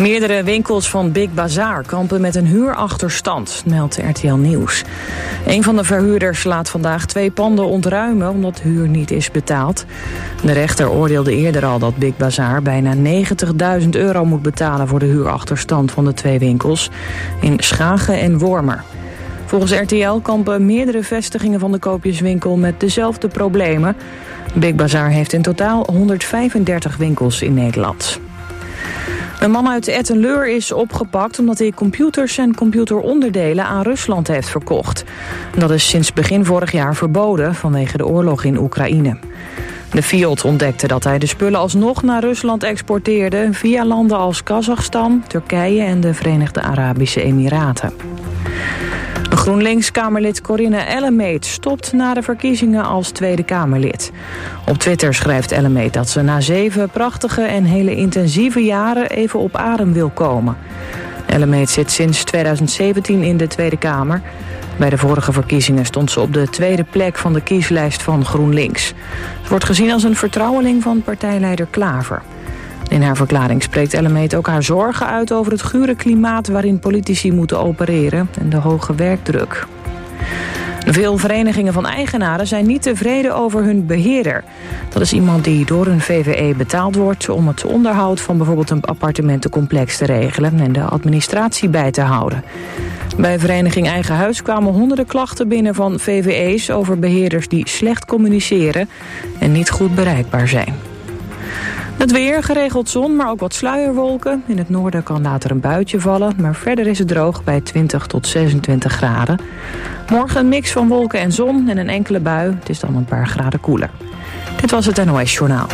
Meerdere winkels van Big Bazaar kampen met een huurachterstand, meldt RTL Nieuws. Een van de verhuurders laat vandaag 2 panden ontruimen omdat huur niet is betaald. De rechter oordeelde eerder al dat Big Bazaar bijna €90.000 moet betalen voor de huurachterstand van de 2 winkels in Schagen en Wormer. Volgens RTL kampen meerdere vestigingen van de koopjeswinkel met dezelfde problemen. Big Bazaar heeft in totaal 135 winkels in Nederland. Een man uit Etten-Leur is opgepakt omdat hij computers en computeronderdelen aan Rusland heeft verkocht. Dat is sinds begin vorig jaar verboden vanwege de oorlog in Oekraïne. De FIOD ontdekte dat hij de spullen alsnog naar Rusland exporteerde via landen als Kazachstan, Turkije en de Verenigde Arabische Emiraten. GroenLinks-Kamerlid Corinne Ellemeet stopt na de verkiezingen als Tweede Kamerlid. Op Twitter schrijft Ellemeet dat ze na 7 prachtige en hele intensieve jaren even op adem wil komen. Ellemeet zit sinds 2017 in de Tweede Kamer. Bij de vorige verkiezingen stond ze op de 2e plek van de kieslijst van GroenLinks. Ze wordt gezien als een vertrouweling van partijleider Klaver. In haar verklaring spreekt Ellemeet ook haar zorgen uit over het gure klimaat waarin politici moeten opereren en de hoge werkdruk. Veel verenigingen van eigenaren zijn niet tevreden over hun beheerder. Dat is iemand die door een VvE betaald wordt om het onderhoud van bijvoorbeeld een appartementencomplex te regelen en de administratie bij te houden. Bij vereniging Eigen Huis kwamen honderden klachten binnen van VvE's over beheerders die slecht communiceren en niet goed bereikbaar zijn. Het weer, geregeld zon, maar ook wat sluierwolken. In het noorden kan later een buitje vallen, maar verder is het droog bij 20 tot 26 graden. Morgen een mix van wolken en zon en een enkele bui. Het is dan een paar graden koeler. Dit was het NOS Journaal.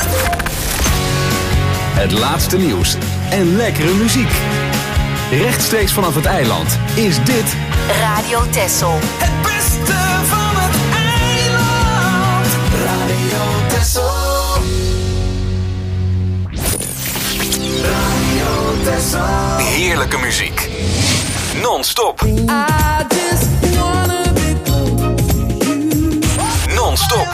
Het laatste nieuws en lekkere muziek. Rechtstreeks vanaf het eiland is dit Radio Texel. Het beste van het eiland. Radio Texel. heerlijke muziek. Non-stop. Non-stop.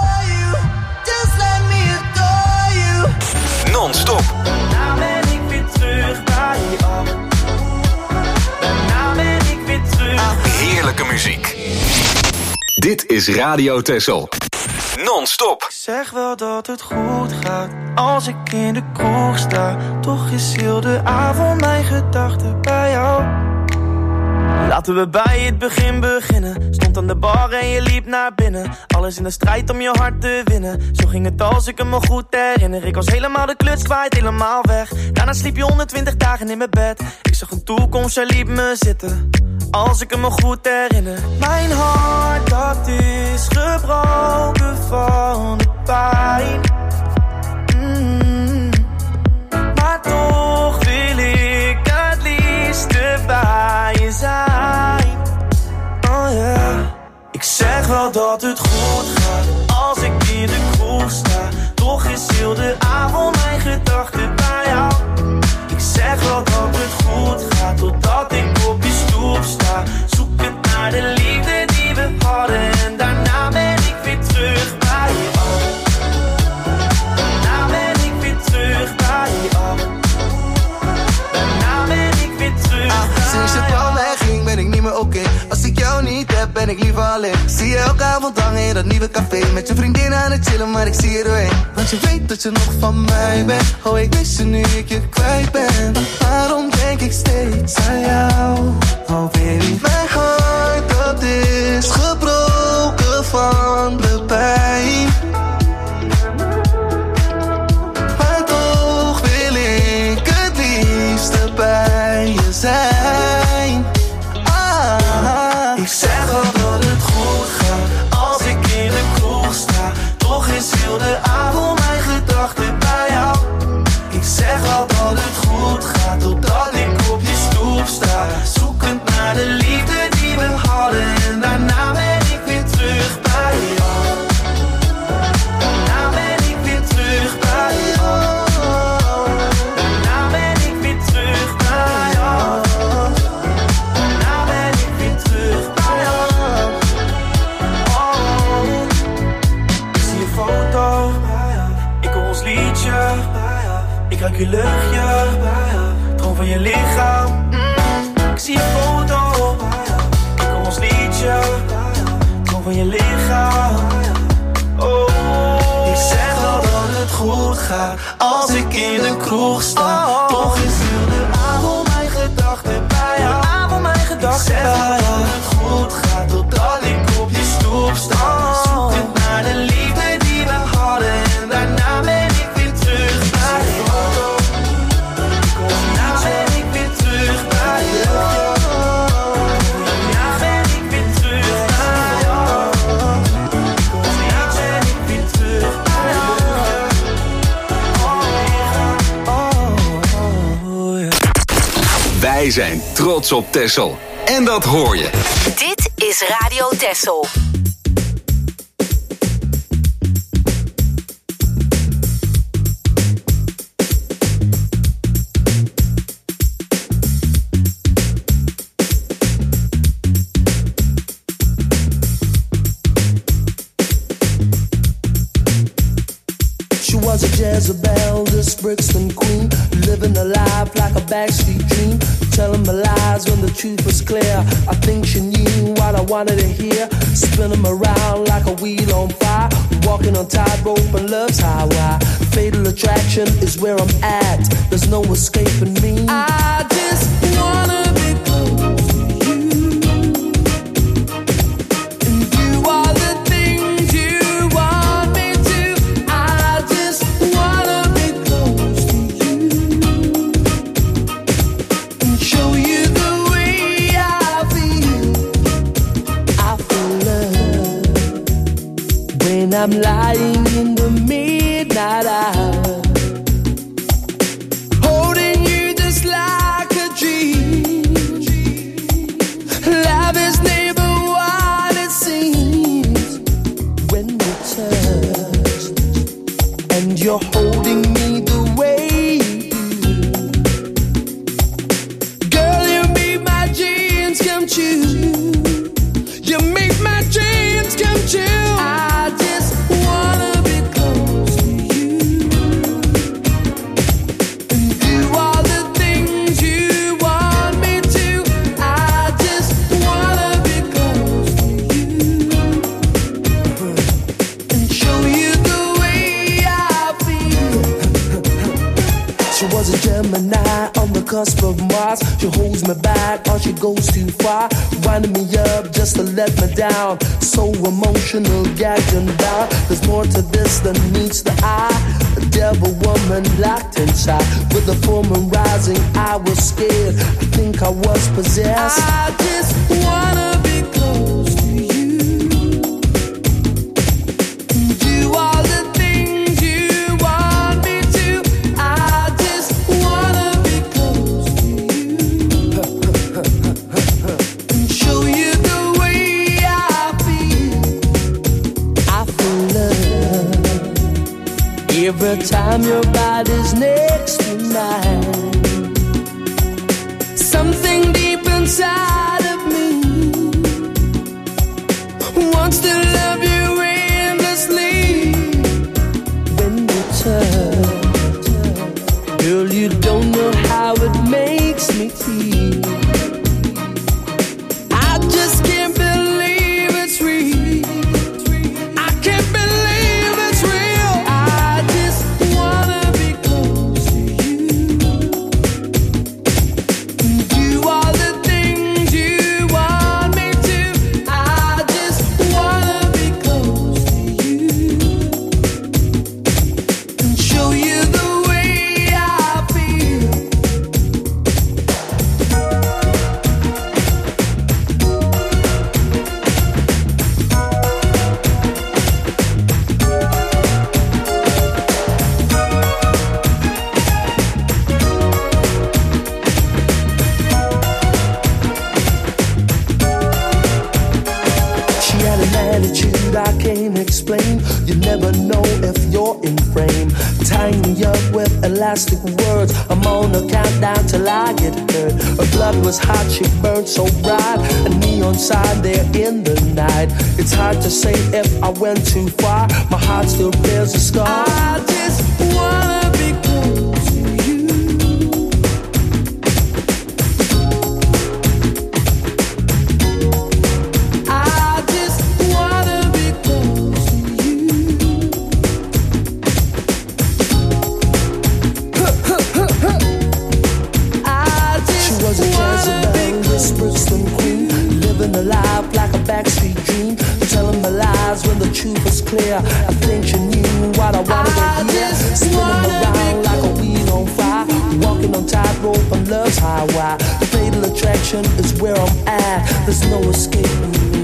Non-stop. Daarna ben ik weer terug bij je af. Daarna ben ik weer terug. Heerlijke muziek. Dit is Radio Texel. Non-stop. Ik zeg wel dat het goed gaat als ik in de kroeg sta. Toch is heel de avond mijn gedachten bij jou. Laten we bij het begin beginnen. Stond aan de bar en je liep naar binnen. Alles in de strijd om je hart te winnen. Zo ging het als ik me goed herinner. Ik was helemaal de kluts kwijt, helemaal weg. Daarna sliep je 120 dagen in mijn bed. Ik zag een toekomst, jij liep me zitten. Als ik me goed herinner. Mijn hart, dat is gebroken van de pijn. Maar toch wil ik het liefste bij je zijn. Oh yeah. Ik zeg wel dat het goed gaat als ik in de kroeg sta. Toch is heel de avond mijn gedachten bij jou. Ik zeg wel dat het goed gaat totdat ik op je stoep sta. Zoek het naar de liefde die we hadden. En daarna ben ik weer terug bij je af. Daarna ben ik weer terug bij je af. Daarna ben ik weer terug bij sinds je van mij ging ben ik niet meer oké. Als ik jou niet heb ben ik liever alleen. Zie je elke avond hangen in dat nieuwe café. Met je vriendin aan het chillen maar ik zie je doorheen. Want je weet dat je nog van mij bent. Oh ik mis je nu ik je kwijt ben. Waarom denk ik steeds aan jou? Oh baby, mijn hart dat is gebroken van de pijn. Maar toch wil ik het liefste bij je zijn. Ik zeg wel dat het goed gaat als ik in de kroeg sta. Toch is heel de avond mijn gedachten bij jou. Ik zeg wel dat het goed gaat van je lichaam. Ik zie je foto, ik kom ons liedje. Kom van je lichaam. Oh, ik zeg al dat het goed gaat als ik in de kroeg sta. Toch is heel de avond mijn gedachten bij jou. Ik zeg al dat het goed gaat totdat ik op je stoep sta. Zoekend naar de liefde die we hadden en daarna ben ik weer terug bij jou. Daarna ben ik weer terug bij jou. Daarna ben ik weer terug bij jou. Daarna ben ik weer terug bij jou. Wij zijn trots op Texel. En dat hoor je. Dit is Radio Texel. She was a Jezebel, this Brixton queen, living a life like a backstreet dream, telling my lies when the truth was clear. I think she knew what I wanted to hear, spinning me around like a wheel on fire, walking on tightrope and love's highway. Fatal attraction is where I'm at, there's no escaping me. I just wanna be close to you, and do all the things you want me to. I just wanna be close to you and show you the way I feel. I feel love when I'm lying in the midnight hour, holding you just like a dream. Love is never what it seems when we touch, and you're holding me the way you do. Girl, you make my dreams come true. You make my dreams come true. I just wanna be close to you and do all the things you want me to. I just wanna be close to you and show you the way I feel. She was a Gemini on the cusp of Mars. She holds me back or she goes too far, winding me up just to let me down. So emotional, gagged and bound. There's more to this than meets the eye. A devil woman locked inside. With the full moon rising, I was scared. I think I was possessed. I just wanna be close to you and do all the things you want me to. I just wanna be close to you and show you the way I feel. I feel love every time your body's next to mine. Something deep inside of me wants to love you endlessly. When we touch, girl, you don't know how it makes me feel. I just can't believe it's real. I can't believe it's real. I just wanna be close to you and do all the things you want me to. I just wanna be close to you and show you the way I feel. She had an attitude I can't explain. You never know if you're in frame. Tying me up with elastic words. I'm on a countdown till I get hurt. Her blood was hot, she burned so bright. A neon sign there in the night. It's hard to say if I went too far. My heart still bears a scar. I just wanna be close to you backstreet dream, telling my lies when the truth was clear. I think you knew what I wanted to hear. Spinning around like a wheel on fire, walking on tightrope on love's highway. The fatal attraction is where I'm at. There's no escaping me.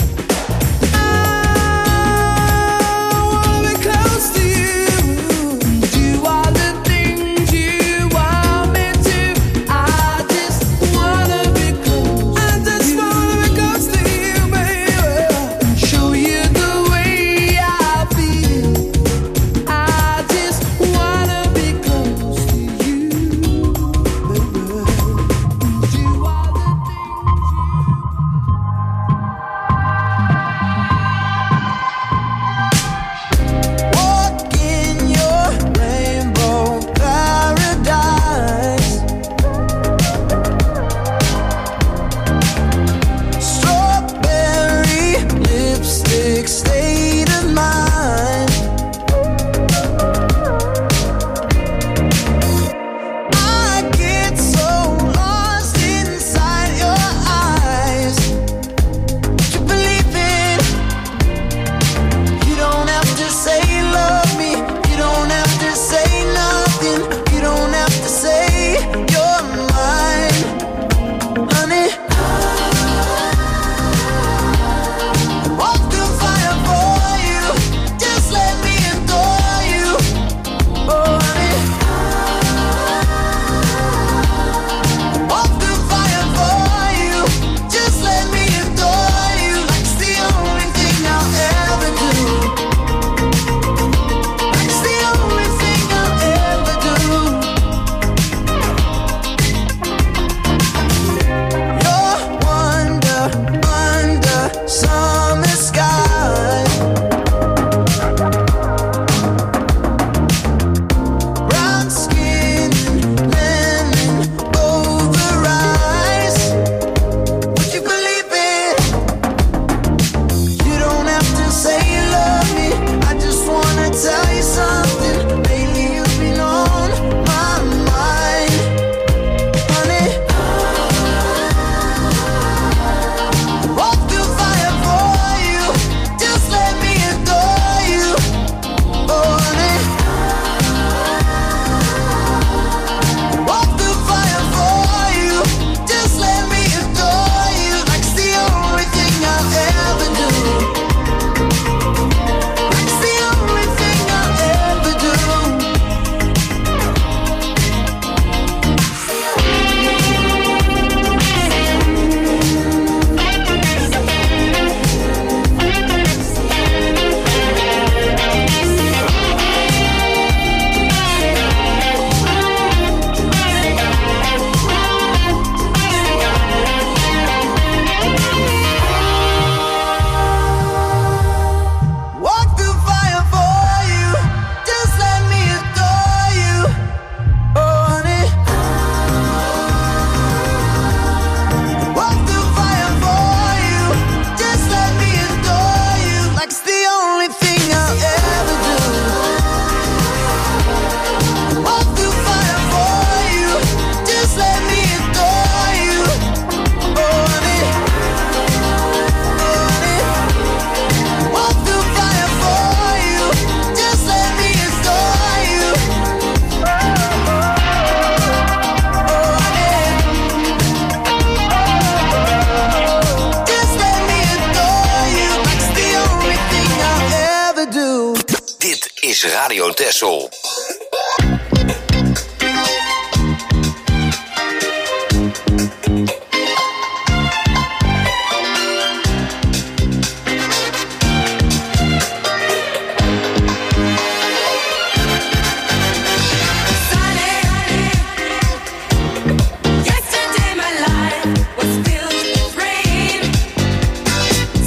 Radio Texel.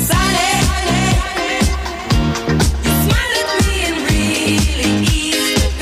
Smile at me and really ease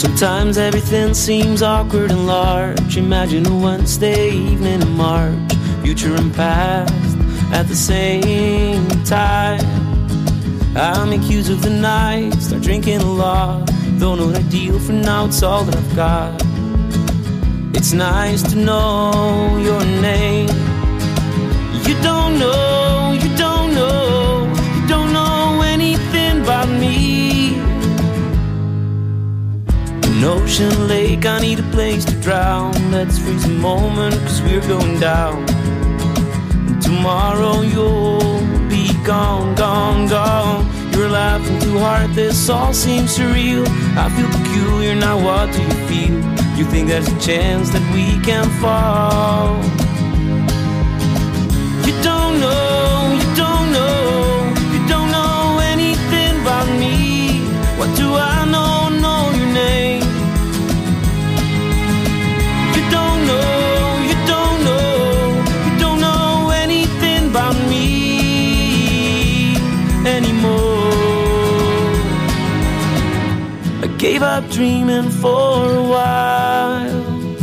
Sometimes everything seems awkward and large. Imagine a Wednesday evening in March, future and past at the same time. I make use of the night, start drinking a lot. Though not ideal for now, it's all that I've got. It's nice to know your name. You don't know, you don't know, you don't know anything about me. An ocean lake, I need a place to drown. Let's freeze a moment, cause we're going down. And tomorrow you'll be gone, gone, gone. You're laughing too hard, this all seems surreal. I feel peculiar, now what do you feel? You think there's a chance that we can fall? You don't know, you don't know, you don't know anything about me. What do I know, know your name? You don't know, you don't know, you don't know anything about me anymore. I gave up dreaming for a while.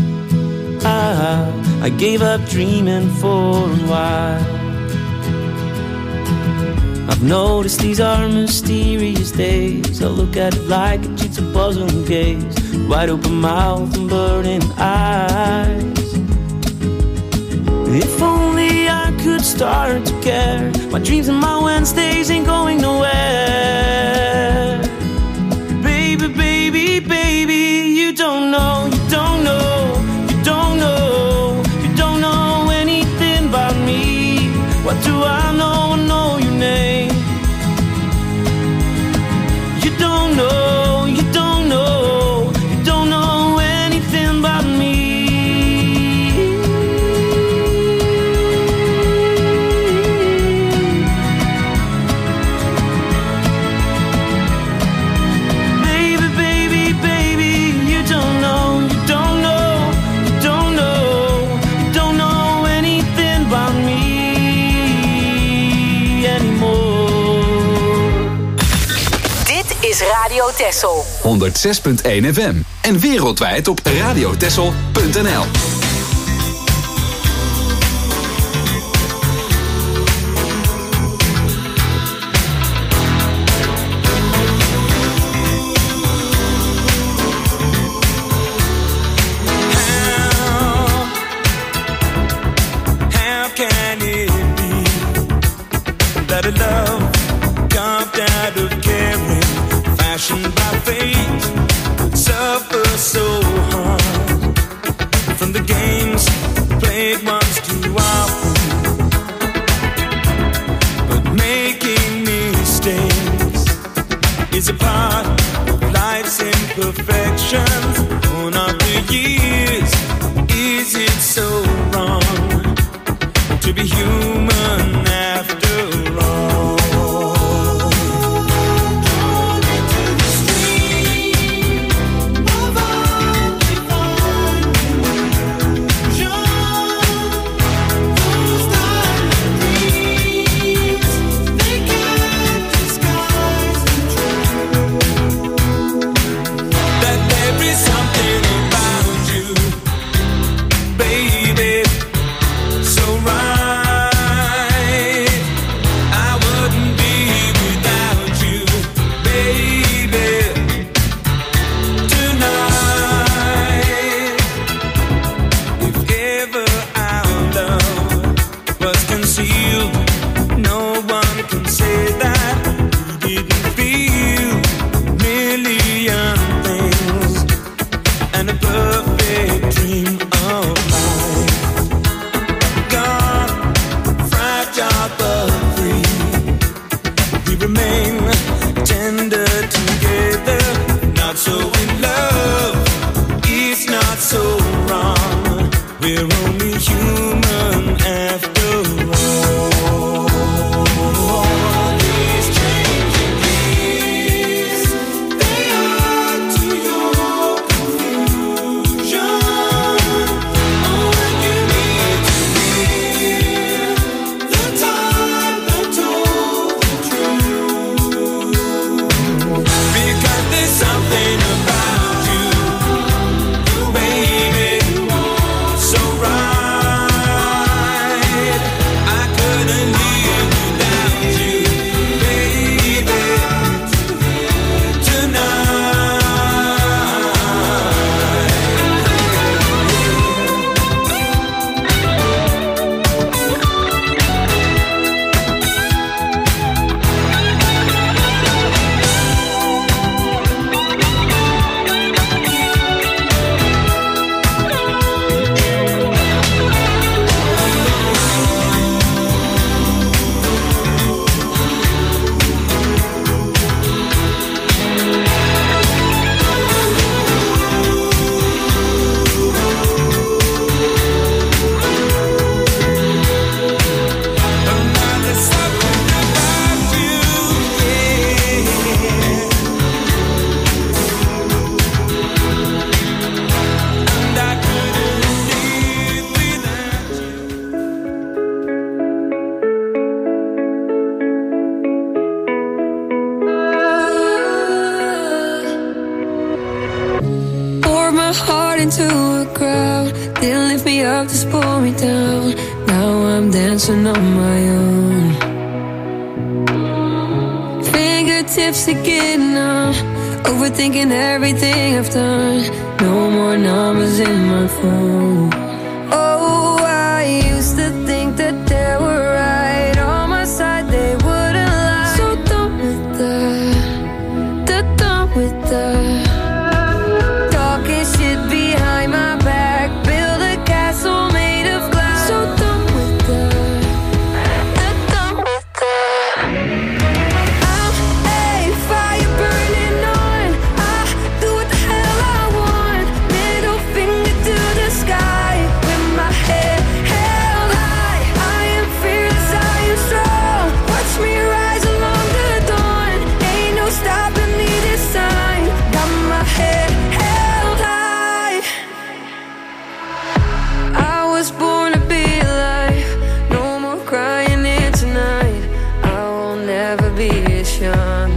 I gave up dreaming for a while. I've noticed these are mysterious days. I look at it like a jigsaw puzzle and gaze. Wide open mouth and burning eyes. If only I could start to care. My dreams and my Wednesdays ain't going nowhere. Baby, baby, baby, you don't know, you don't know, you don't know, you don't know anything about me. What do I know? I know your name. You don't know, you don't know, you don't know anything about me. Baby, baby, baby, you don't know, you don't know, you don't know, you don't know anything about me anymore. Dit is Radio Texel. 106.1 FM. En wereldwijd op radiotexel.nl. How can it be that a love carved out of caring, fashioned by fate, suffers so hard from the games played once too often? But making mistakes is a part of life's imperfections. On after years, is it so wrong to be human after all? Drawn into the stream of undefined illusion, those diamond dreams, they can't disguise the truth that there is something about you, baby, so right. I wouldn't be without you, baby, tonight. If ever our love was concealed, no one can say that we didn't feel a million things and a perfect dream of life. Gone, fragile but free, we remain tender together. Not so in love, it's not so wrong. We're only human after all. These changing years, they add to your confusion. Oh, when you need to hear the time that told the truth, because there's something about you, my heart into a crowd. Didn't lift me up, just pull me down. Now I'm dancing on my own. Fingertips are getting numb, overthinking everything I've done. No more numbers in my phone. Oh, I used to think that they were right on my side, they wouldn't lie. So done with that, they're done with that. Talking shit behind my back, build a castle made of glass. So done with that, they're done with that. I'm a fire burning on, I do what the hell I want. Middle finger to the sky, with my head held high. I am fearless, I am strong. Watch me rise along the dawn. Ain't no stopping me this time. Got my head held high. I was born to be alive. No more crying here tonight. I will never be as young.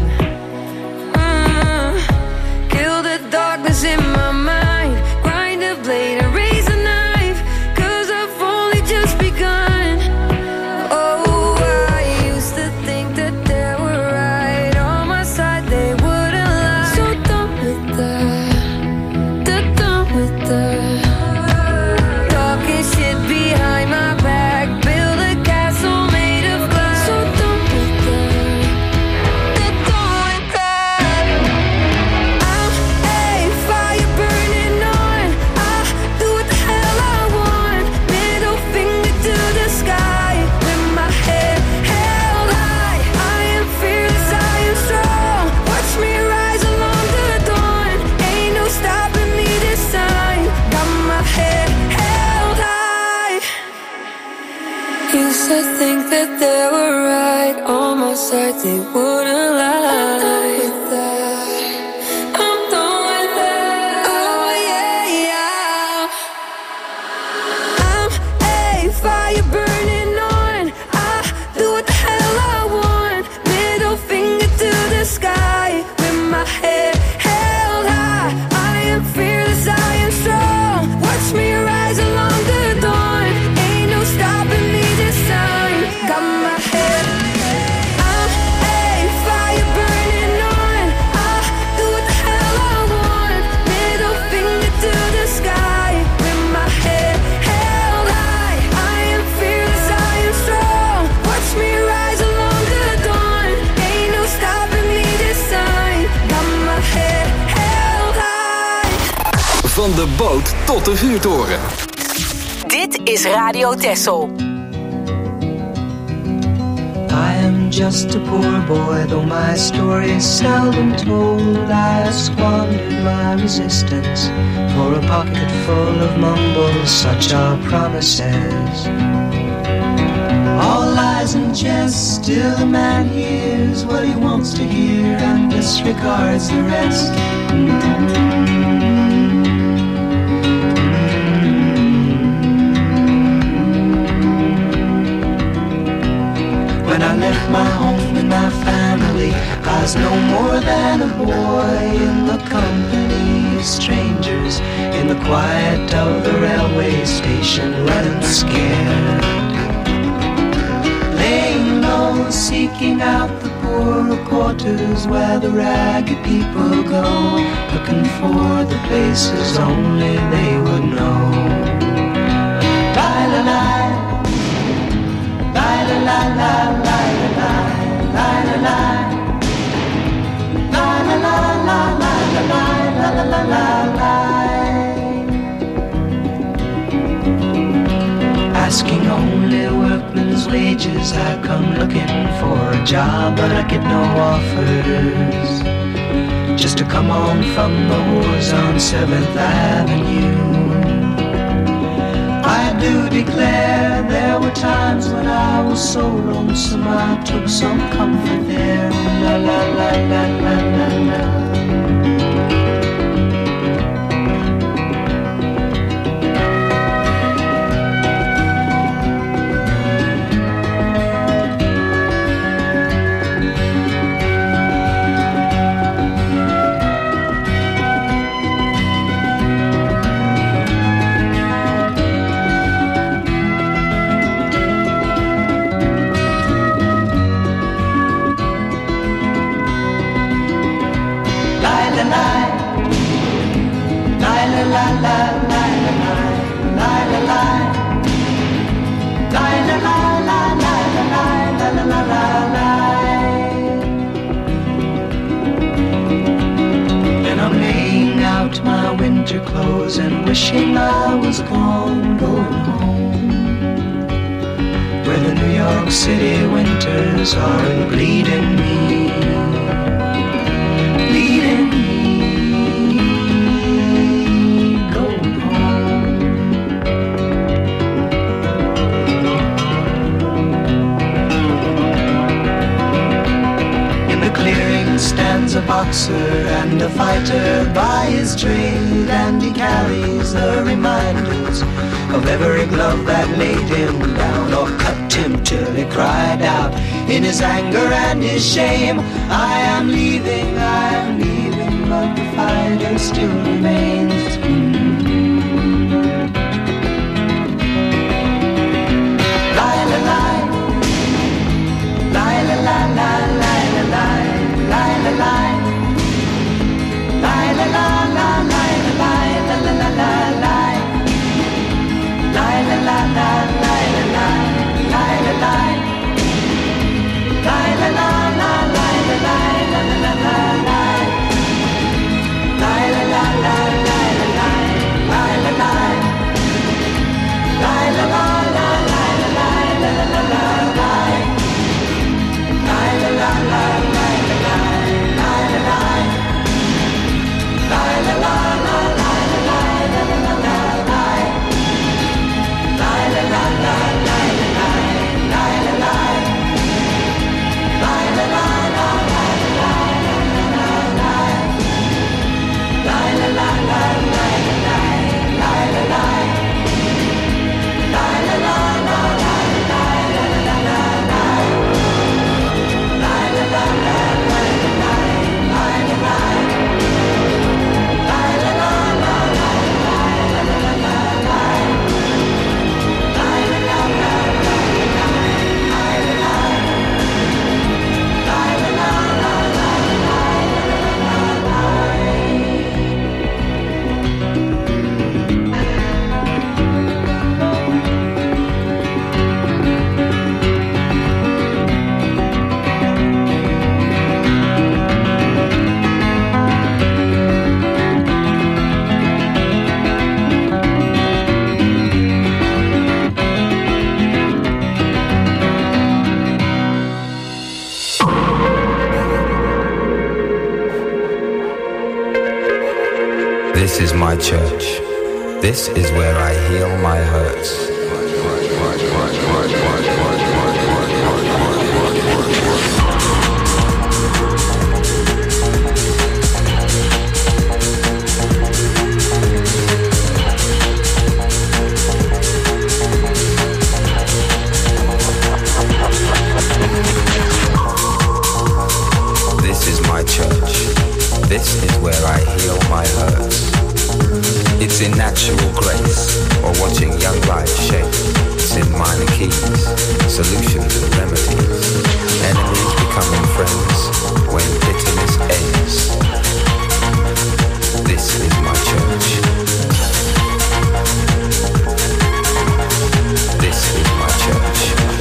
Kill the darkness in my mind. Grind a blade and raise a knife, 'cause I've only just begun. Oh, I used to think that they were right on my side, they wouldn't lie. So done with that, they're done with that. Talking shit behind my back, build a castle made of glass. So done with that, they're done with that. I'm a fire burning on, I do what the hell I want. Middle finger to the sky, with my head held high. I am fearless, I am strong. Watch me rise along the dawn. Ain't no stopping me this time. Got my head held high. Used to think that they were right on my side, they wouldn't lie. I'm done with that. Oh yeah, yeah. I'm a fire burning on, I do what the hell I want. Middle finger to the sky, with my head held high. I am fearless, I am strong. Watch me rise along the dawn. Ain't no stopping me this time. Got my head. I'm a fire burning on, I do what the hell I want. Middle finger to the sky, with my head held high. I am fearless, I am strong. Watch me rise along the dawn. Ain't no stopping me this time. Got my head held high. Van de boot tot de vuurtoren. Dit is Radio Texel. I am just a poor boy, though my story is seldom told. I have squandered my resistance for a pocket full of mumbles, such are promises. All lies and jest, still a man hears what he wants to hear and disregards the rest. When I left my home and my family, I was no more than a boy in the company of strangers, in the quiet of the railway station, running scared. Laying low, seeking out the poorer quarters where the ragged people go, looking for the places only they would know. La-la-la, la-la-la-la-la-la, la-la-la, la-la-la-la-la-la-la-la-la-la. Asking only workmen's wages, I come looking for a job, but I get no offers. Just to come on from the wars on 7th Avenue. I do declare there were times when I was so lonesome I took some comfort there. La la la la la la la. And I'm laying out my winter clothes and wishing I was gone, going home, where the New York City winters aren't bleeding me, bleeding me. Stands a boxer and a fighter by his trade, and he carries the reminders of every glove that laid him down or cut him till he cried out in his anger and his shame, I am leaving, but the fighter still remains. This is my church. This is where I heal my hurts. This is my church. This is where I heal my hurts. It's in natural grace, or watching young life shape. It's in minor keys, solutions and remedies. Enemies becoming friends when bitterness ends. This is my church. This is my church.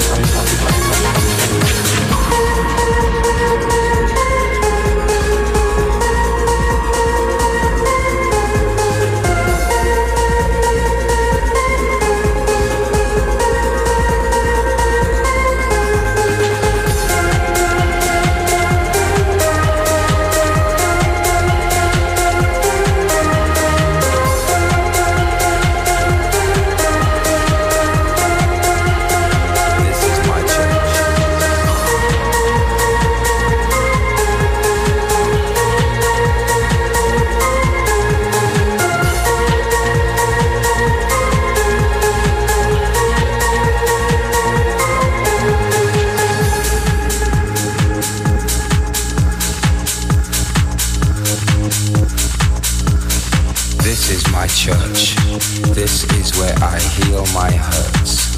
Church. This is where I heal my hurts.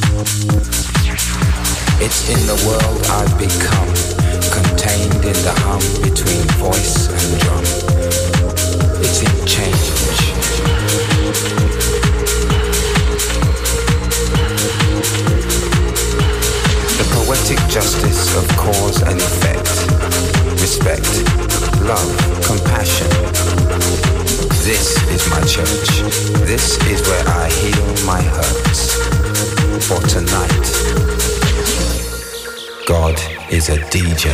It's in the world I've become, contained in the hum between voice and drum. It's in change. This is where I heal my hurts. For tonight, God is a DJ.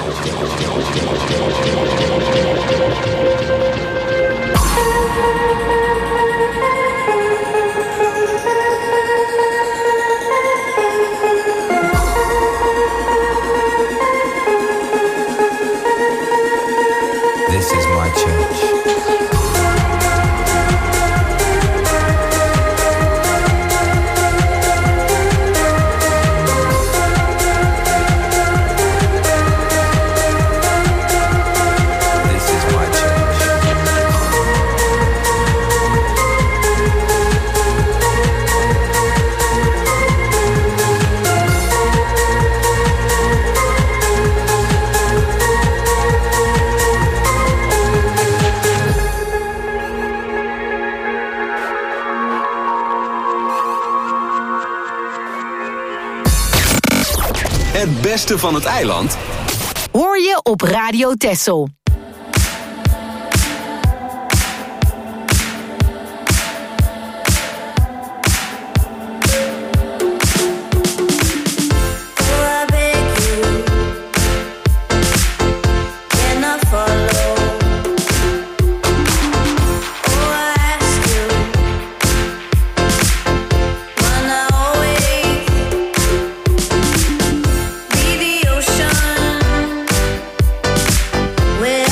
This is my church. Het beste van het eiland hoor je op Radio Texel. Where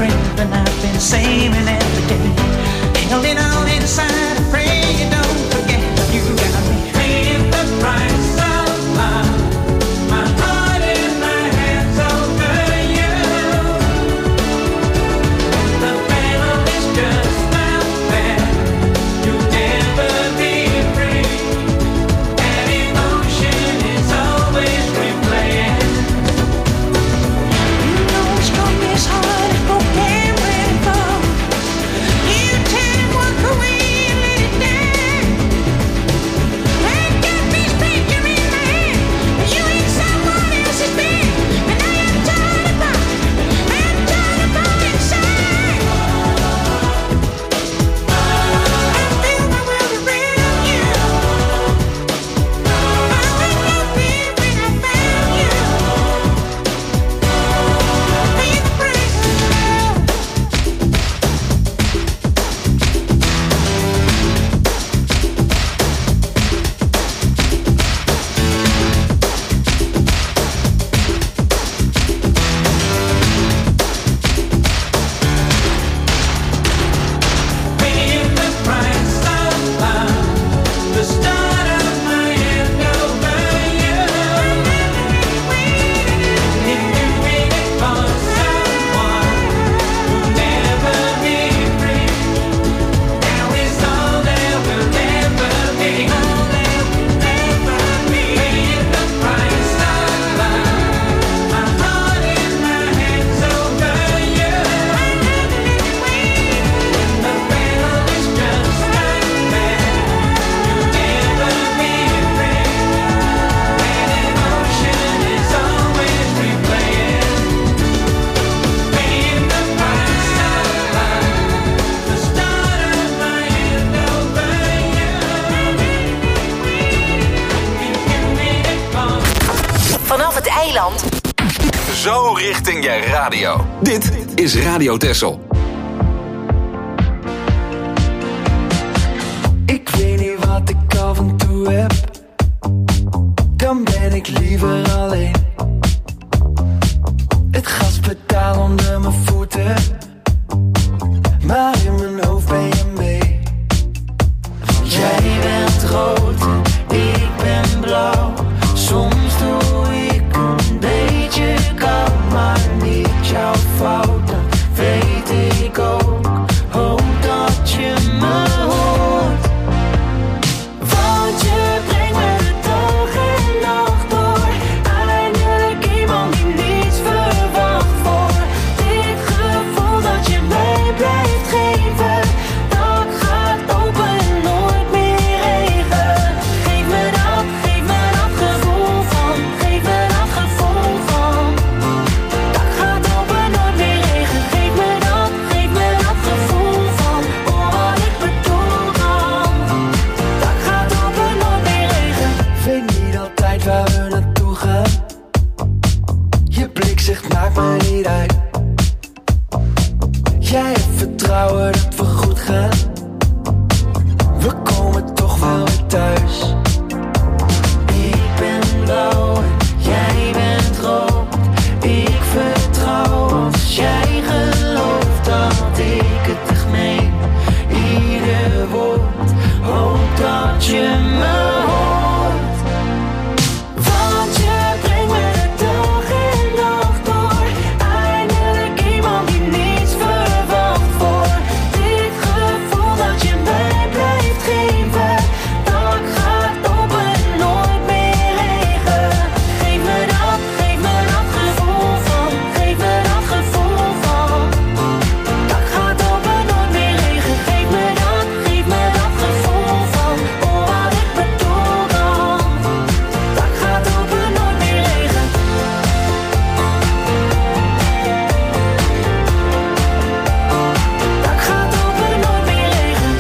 creeping, I've been saving every day. Held it all inside and pray you don't forget. You got me paying the price of love. My heart in my hands over you. The battle is just out there. You'll never be free. And emotion is always replaying. You know it's strong, it's hard, it's broken when it falls. You tell him walk away and let it down. I got this picture in my head. You in someone else's bed. And I am torn apart. I'm torn apart inside. I feel my world around you. I was nothing when I found you. Pay the price of love. Paying the price of love. The start of my end over you. If you waited for someone who'll never be free, now is all there will ever be. All there will ever be. Paying the price of love. My heart in my hands over you. The battle is just out there. You'll never be free. And emotion is always replaying. Paying the price of love. The start of my end over you. If you waited for Vanaf het eiland Zo richting je radio. Dit is Radio Texel. Ik weet niet wat ik af en toe heb. Dan ben ik liever alleen. Het gaspedaal onder mijn voeten. Maar in mijn hoofd ben je mee. Jij bent rood, ik ben blauw. Soms doe ik een beetje koud, maar niet jouw fout. Dat weet ik ook. Hoop dat je me hoort. Want je brengt me de dag en nacht door. Eindelijk iemand die niets verwacht voor. Dit gevoel dat je mij blijft geven. Dat gaat open en nooit meer regen. Geef me dat gevoel van. Geef me dat gevoel van. Dat gaat open, nooit meer regen. Geef me dat gevoel van. Oh, wat ik bedoel dan. Dat gaat open, nooit meer regen. Weet niet altijd waar we naartoe gaan. Je blik zegt maakt me niet uit. Jij hebt vertrouwen dat we goed gaan. We komen toch wel weer thuis. Ik ben blauw en jij bent rood. Ik vertrouw als jij gelooft dat ik het echt meen. Ieder woord, hoop dat je me hoort. Want je brengt me de dag en nacht door. Eindelijk iemand die niets verwacht voor. Dit gevoel dat je mij blijft geven. Dat gaat open en nooit meer regen. Geef me dat gevoel van. Geef me dat gevoel van. Dat gaat open, nooit meer regen. Geef me dat gevoel van. Oh, wat ik bedoel dan. Dat gaat open, nooit meer regen. Dat gaat open, nooit meer regen.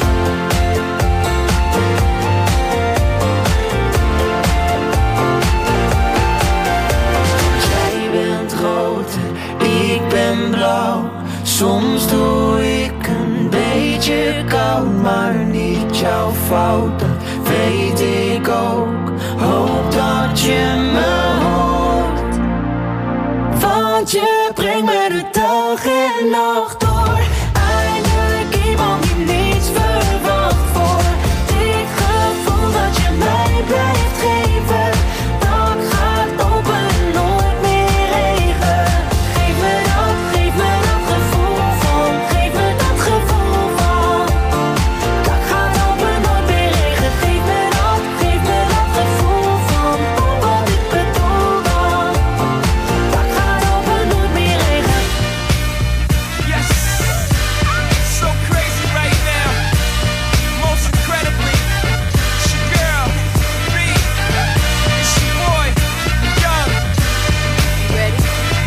Jij bent rood en ik ben blauw. Soms doe ik een beetje koud, maar niet jouw fout. Dat weet ik ook. Hoop dat je me hoort. Want je Breng me de dag en nacht door. Eindelijk iemand die niets verwacht voor. Dit gevoel dat je mij blijft geven. Dak gaat open, nooit meer regen. Geef me dat gevoel van. Geef me dat gevoel van. Dak gaat open, nooit meer regen. Geef me dat gevoel van. Oh, wat ik bedoel dan. Dak gaat open, nooit meer regen. Yes, so crazy right now. Most incredibly, it's your girl, B. It's your boy, Young. You ready?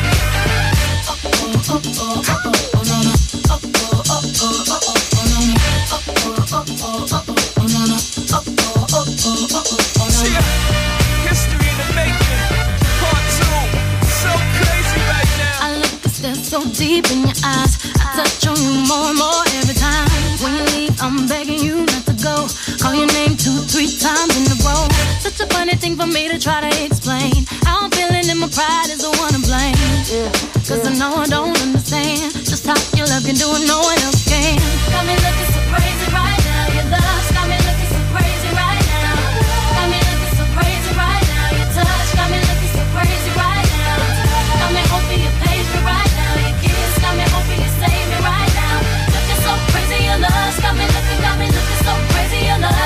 Yeah, history in the making, part 2. So crazy right now. I look and stare so deep in your eyes. I touch on you more and more every time. When you leave, I'm begging you not to go. Call your name 2-3 times in a row. Such a funny thing for me to try to explain. How I'm feeling and my pride is the one to blame. Cause I know I don't understand just how your love can do it, no one else can. Got me looking so crazy right now. Your love's got me looking so crazy right now. Got me looking so crazy right now. Your touch got me looking so crazy right now. Got me hoping you page me right now. Your kiss got me hoping you save me right now. Looking so crazy, your love's got me looking so crazy, your love.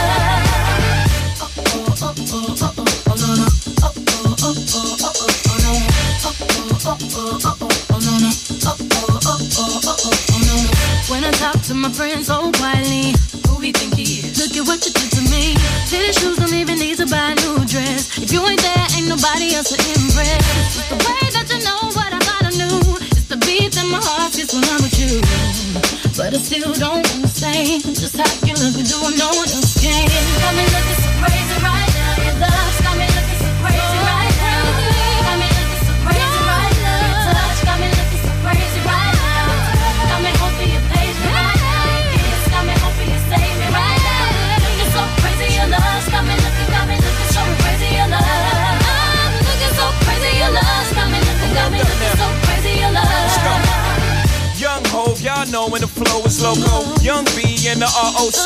When I talk to my friends so quietly, who he think he is? Look at what you did to me. Fitted shoes don't even need to buy a new dress. If you ain't there, ain't nobody else to impress. It's the way that you know what I thought I knew. It's the beat that my heart gets when I'm with you. But I still don't understand just how you look and do what no one else can. Got me looking so crazy right now. Your love's got me looking so crazy right now. Got me looking so crazy right now. Your touch got me looking so crazy right now. Got me hoping you page me right now. Your kiss got me hoping you save me right now. Looking so crazy, your love's got me looking so crazy, your love. I'm looking so crazy, your love's got me looking so crazy, your love. Young Hov, y'all know when the flow is loco. Young B and the ROC.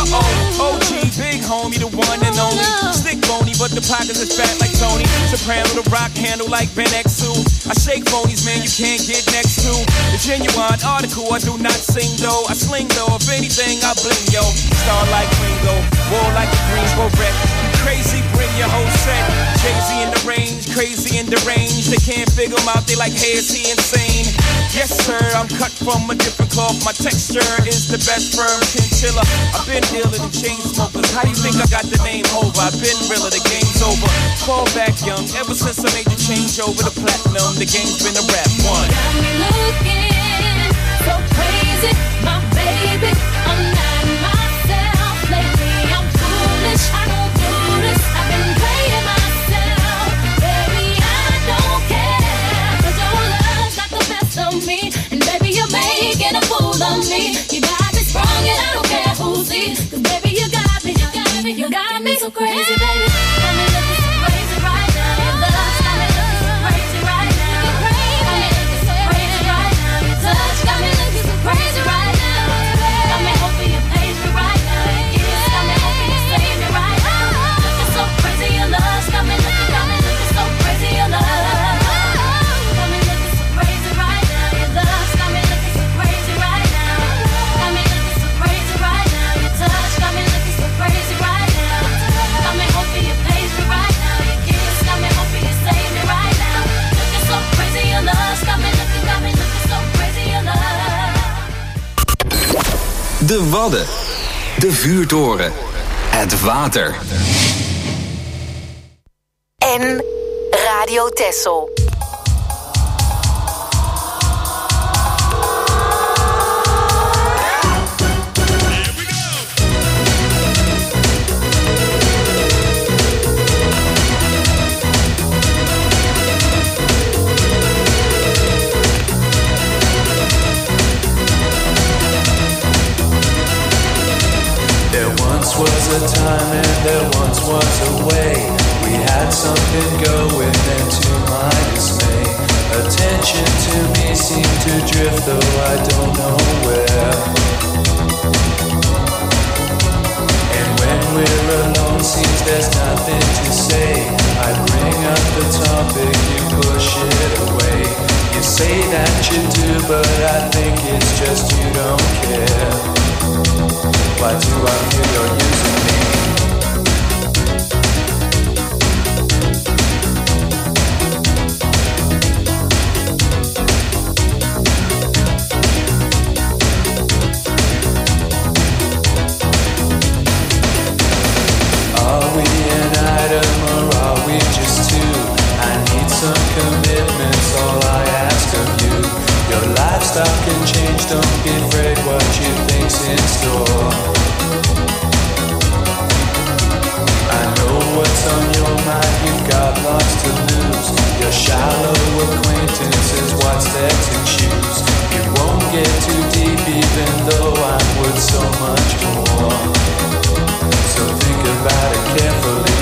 OG, big homie, the one and only. Stick bony, but the pockets is fat like Tony. Soprano, the rock handle like Ben X2. I shake phonies, man, you can't get next to. The genuine article, I do not sing though. I sling though, if anything, I bling yo. Star like Ringo, war like a Greensboro wreck. Crazy, bring your whole set. Jay-Z in the range, crazy in the range. They can't figure him out, they like, hey, is he insane? Yes, sir, I'm cut from a different cloth. My texture is the best firm chinchilla. I've been dealing in chain smokers. How do you think I got the name over? I've been realer, the game's over. Fall back young, ever since I made the change over to platinum, the game's been a rap one. Got me looking so crazy, my baby. I'm not myself lately. I'm foolish, I don't do this. I've been playing myself, baby. I don't care, 'cause your love's got the best of me, and baby you're making a fool of me. You got me sprung and I don't care who sees, 'cause baby you got me so crazy, baby. Got me looking so crazy right now. Your love's got me looking so crazy right now. Got me looking so crazy right now. Your touch got me looking so crazy right now. Got me hoping you page me right now. Your kiss got me hoping you save me right now. Looking so crazy, your love's got me looking so crazy, your love. Got me looking so crazy right now. Your love's got me looking so crazy right now. Got me looking so crazy right now. Your touch got me looking so crazy right now. Got me hoping you page me right now. Your kiss got me hoping you save me right now. Looking so crazy, your love's got me looking so crazy, your love. De Wadden. De Vuurtoren. Het water. En Radio Texel. Was a time and there once was a way. We had something going, and to my dismay, Attention to me seemed to drift, though I don't know where. And when we're alone, seems there's nothing to say. I bring up the topic, you push it away. You say that you do, but I think it's just you don't care. Why do I feel you're using me? Are we an item or are we just two? I need some commitments, all I ask of you. Your lifestyle can change, don't be afraid what you think's in store. I know what's on your mind, you've got lots to lose. Your shallow acquaintance is what's there to choose. You won't get too deep even though I'm worth so much more. So think about it carefully.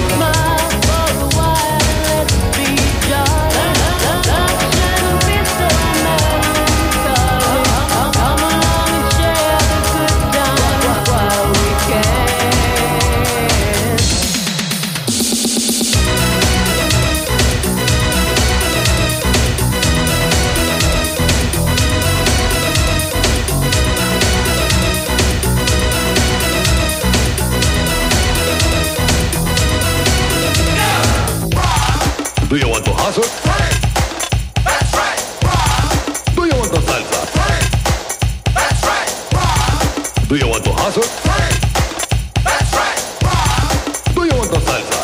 Do you want to hustle? That's right. Do you want to salsa? That's right. Do you want to hustle? That's right. Do you want to salsa?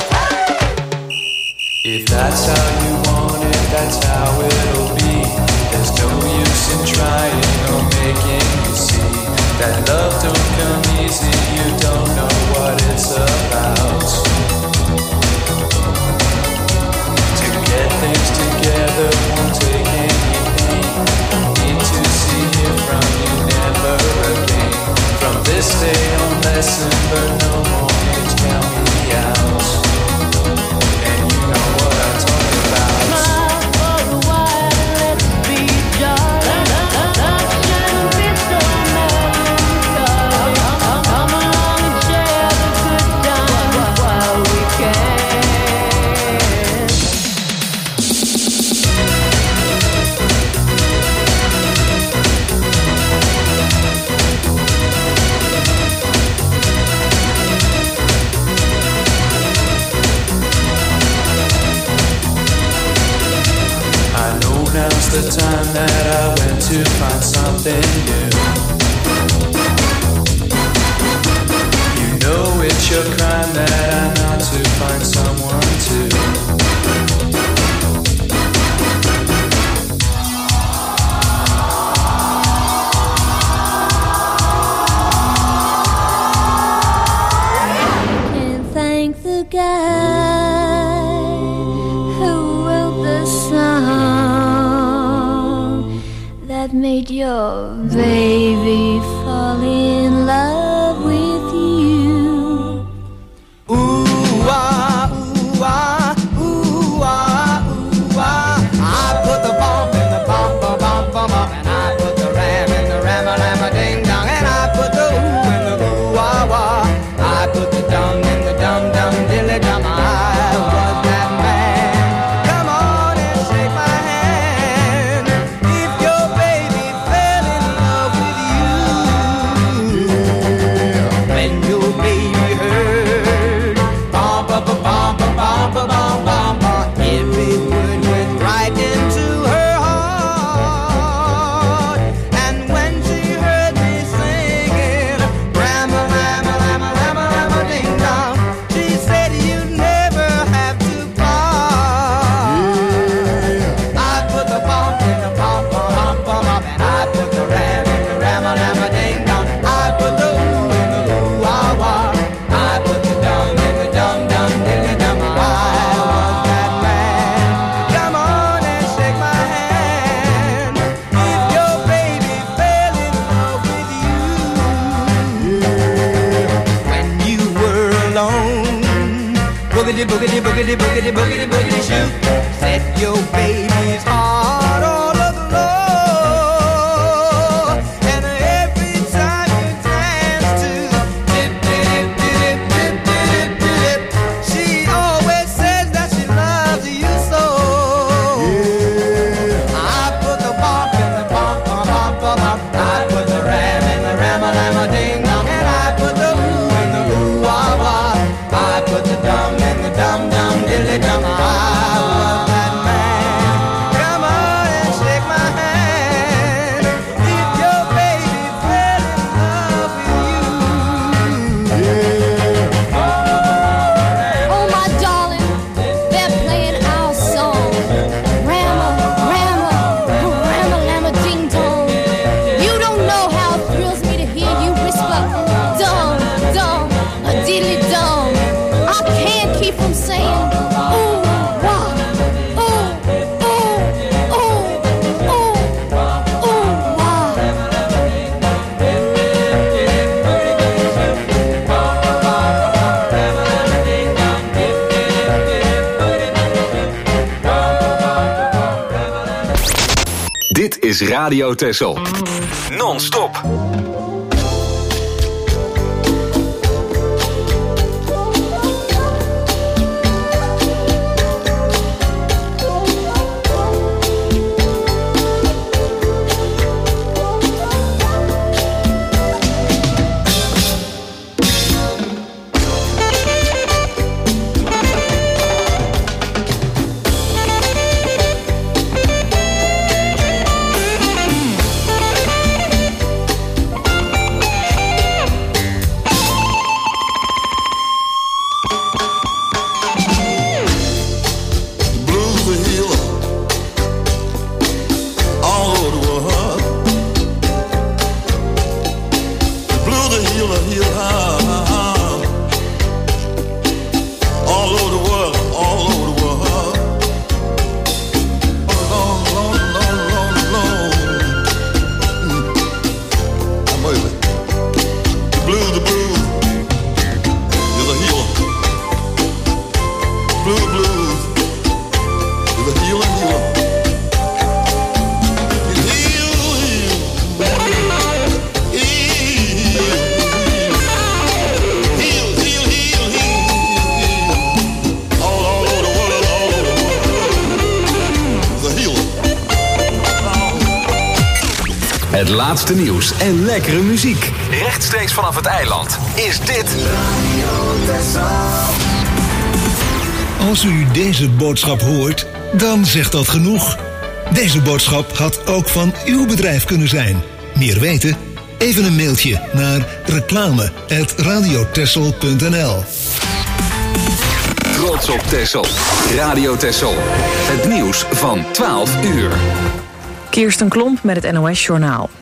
If that's how you want it, that's how it'll be. There's no use in trying or making you see that love don't come easy, you don't know what it's about. Get things together, won't take anything. Need to see it from you never again. From this day on, lesson, but no more games, count me out. And you know what I'm talking about. Now's the time that I went to find something new. You know it's your crime that I'm not to find someone to. And thank the guy who wrote the song that made your baby fall in love with you. Ooh, ah, ooh, ah, ooh, ah, ooh, ah. I put the bomb in the bomb, bomb, bomb, bomb, bomb, and I put the ram in the ram, a ding dong, and I put the ooh in the ooh, wah, wah. I put the dum in the dum, dum, dilly dum. I was that man. Come on and shake my hand. If your baby fell in love with you, when your baby heard bum, bum, bum, bum, bum, bum, bum, bum, bum, every word went right into her heart. And when she heard me singing Rama, Rama, Rama, Rama, Rama, ding dong, she said you'd never have to part. I put the bump in the bump, bump, bump, bump, and I put the ram in the Rama, Rama, ding dong. I put the ooh in the ooh, wah, wah. I put the dum in the dum, dum, dilly dum. I was that man. Come on and shake my hand. If your baby fell in love with you, when you were alone, boogity, boogity, boogity, boogity, boogity, boogity, shoot, set your baby's heart Radio Texel. Non-stop. Het laatste nieuws en lekkere muziek. Rechtstreeks vanaf het eiland is dit Als u deze boodschap hoort, dan zegt dat genoeg. Deze boodschap had ook van uw bedrijf kunnen zijn. Meer weten? Even een mailtje naar reclame@radiotexel.nl. Trots op Texel. Radio Texel. Het nieuws van 12 uur. Kirsten Klomp met het NOS Journaal.